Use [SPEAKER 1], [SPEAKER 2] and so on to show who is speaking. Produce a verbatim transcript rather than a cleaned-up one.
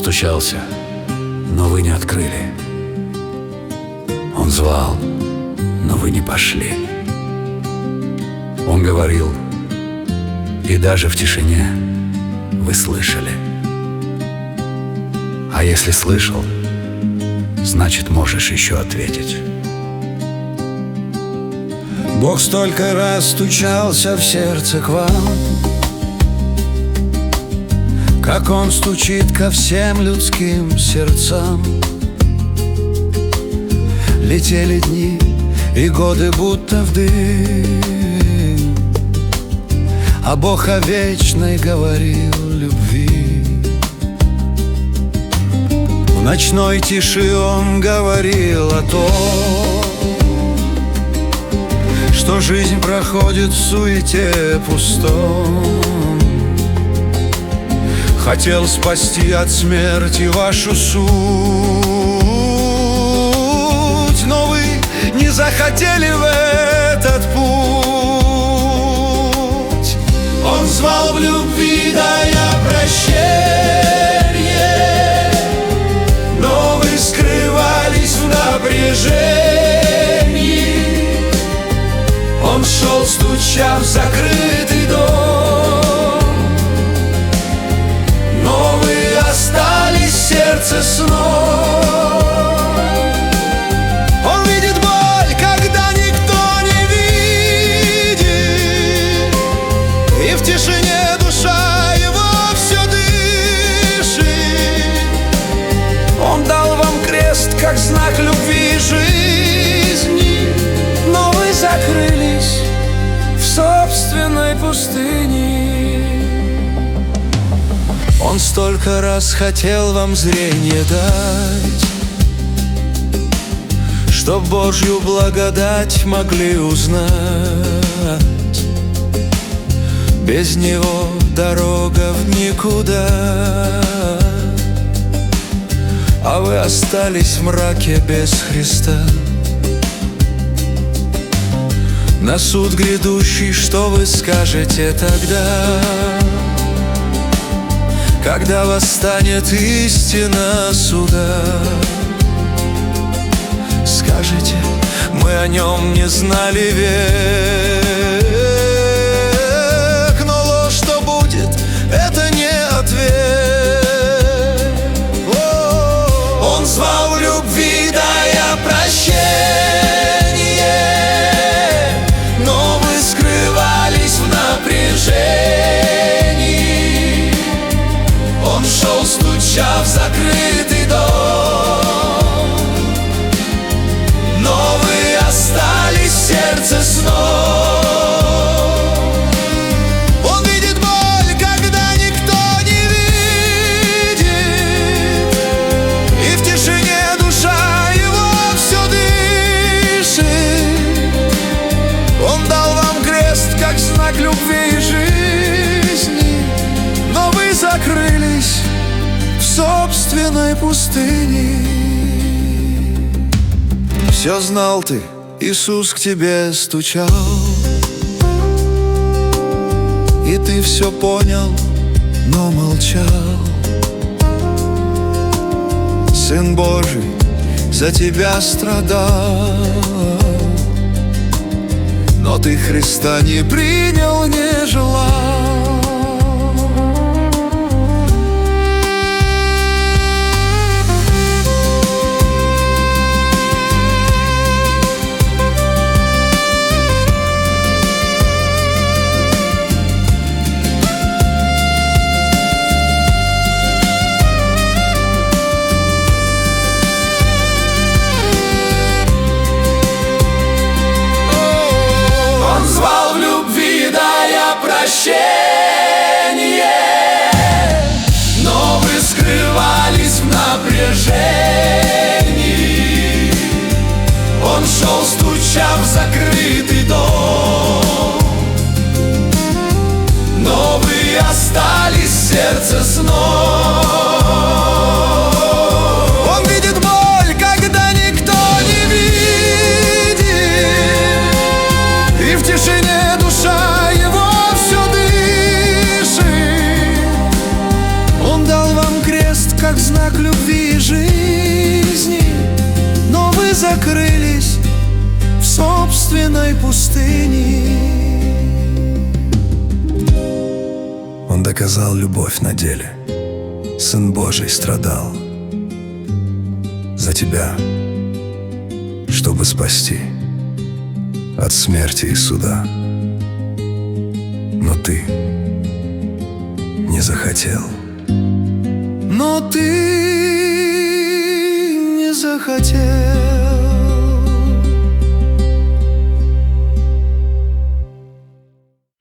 [SPEAKER 1] стучался, но вы не открыли. Он звал, но вы не пошли. Он говорил, и даже в тишине вы слышали. А если слышал, значит, можешь еще ответить.
[SPEAKER 2] Бог столько раз стучался в сердце к вам, как Он стучит ко всем людским сердцам. Летели дни и годы будто в дым, а Бог о вечной говорил любви. В ночной тиши Он говорил о том, что жизнь проходит в суете пустом. Хотел спасти от смерти вашу суть, но вы не захотели в этот путь. Он звал в любви, дая прощение, но вы скрывались в напряжении. Он шел, стуча в закрытый дом, но вы остались в сердце сном. Он видит боль, когда никто не видит, и в тишине душа его все дышит. Он дал вам крест, как знак любви и жизни, но вы закрылись в собственной пустыне. Он столько раз хотел вам зрение дать, чтоб Божью благодать могли узнать. Без Него дорога в никуда, а вы остались в мраке без Христа. На суд грядущий, что вы скажете тогда, когда восстанет истина суда? Скажете, мы о нем не знали век, но ложь, что будет, это не ответ. Он звал в любви, дая прощение, но вы скрывались в напряжении. Он шел, стуча в закрытый дом, но вы остались в сердце сном. Он видит боль, когда никто не видит, и в тишине душа его все дышит. Он дал вам крест, как знак любви и жизни, но вы закрылись в собственной пустыне. Все знал ты, Иисус к тебе стучал, и ты все понял, но молчал. Сын Божий за тебя страдал, но ты Христа не принял, не желал. Но вы скрывались в напряжении. Он шел, стуча в закрытый дом, но вы остались в сердце сном. Он видит боль, когда никто не видит, и в тишине душа его как знак вечной пустыни. Он доказал любовь на деле. Сын Божий страдал за тебя, чтобы спасти от смерти и суда. Но ты не захотел. Но ты не захотел.